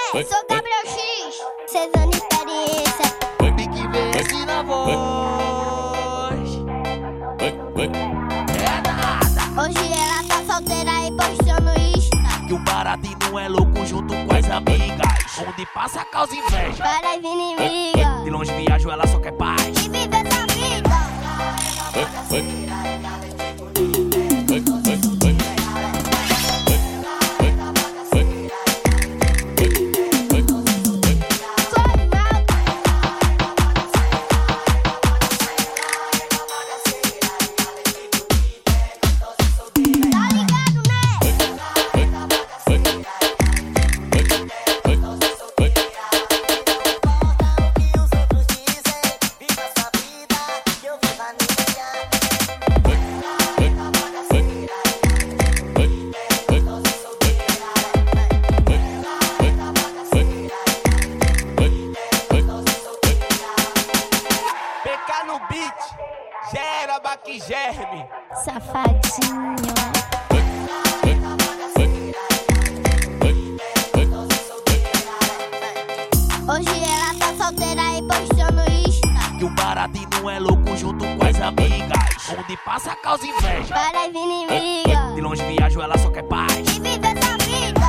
Sou Gabriel X, cê dando experiência. Big VS na voz. É nada. Hoje ela tá solteira e postando Insta. Que o baratinho é louco junto com as amigas. Onde passa causa inveja. Para as inimigas. De longe viajo, ela só quer paz. E vive essa vida. No beat, gera Baquigerme. Safadinho. Hoje ela tá solteira e postando Insta. Que o baratinho é louco junto com as amigas. Onde passa causa inveja. Para as inimigas. De longe viajo, ela só quer paz. E vive essa vida.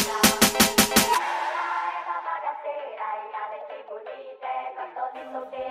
Solteira,